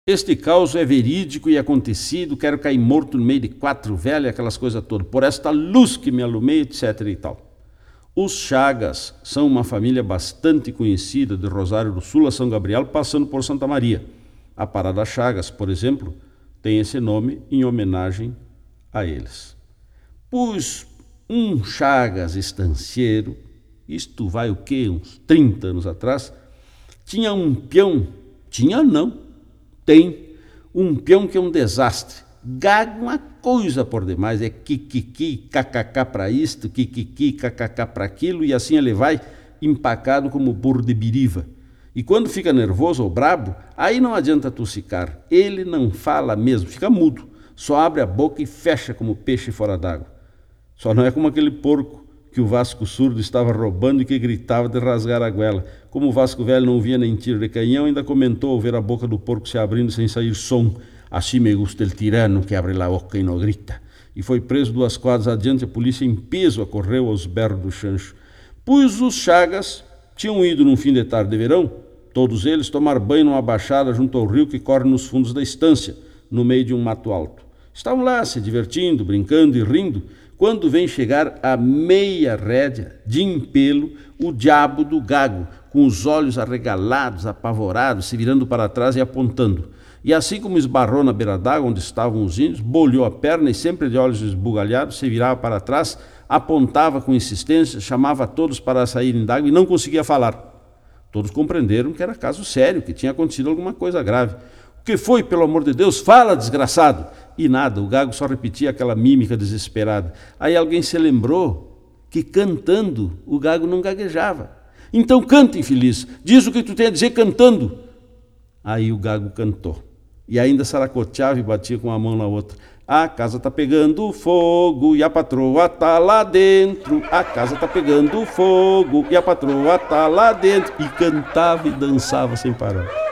Este caos é verídico e acontecido, quero cair morto no meio de 4 velhas, aquelas coisas todas, por esta luz que me alumei, etc. e tal. Os Chagas são uma família bastante conhecida de Rosário do Sul a São Gabriel, passando por Santa Maria. A Parada Chagas, por exemplo, tem esse nome em homenagem a eles. Pois um Chagas estancieiro, isto vai o quê? Uns 30 anos atrás, tinha um peão, tinha não, tem um peão que é um desastre. Gago uma coisa por demais, é kikiki, kkk para isto, kikiki, kkk para aquilo, e assim ele vai empacado como burro de biriva. E quando fica nervoso ou brabo, aí não adianta tossicar, ele não fala mesmo, fica mudo, só abre a boca e fecha como peixe fora d'água. Só não é como aquele porco que o Vasco Surdo estava roubando e que gritava de rasgar a goela. Como o Vasco Velho não via nem tiro de canhão, ainda comentou ao ver a boca do porco se abrindo sem sair som. Assim me gusta el tirano que abre a boca e não grita. E foi preso 2 quadras adiante, a polícia em peso acorreu aos berros do chancho. Pois os Chagas tinham ido num fim de tarde de verão, todos eles tomar banho numa baixada junto ao rio que corre nos fundos da estância, no meio de um mato alto. Estavam lá se divertindo, brincando e rindo, quando vem chegar a meia rédea de empelo o diabo do Gago, com os olhos arregalados, apavorados, se virando para trás e apontando. E assim como esbarrou na beira d'água onde estavam os índios, bolhou a perna e sempre de olhos esbugalhados, se virava para trás, apontava com insistência, chamava a todos para saírem d'água e não conseguia falar. Todos compreenderam que era caso sério, que tinha acontecido alguma coisa grave. O que foi, pelo amor de Deus? Fala, desgraçado! E nada, o Gago só repetia aquela mímica desesperada. Aí alguém se lembrou que cantando o Gago não gaguejava. Então canta, infeliz, diz o que tu tem a dizer cantando. Aí o Gago cantou. E ainda saracoteava e batia com uma mão na outra. A casa tá pegando fogo e a patroa tá lá dentro. A casa tá pegando fogo e a patroa tá lá dentro. E cantava e dançava sem parar.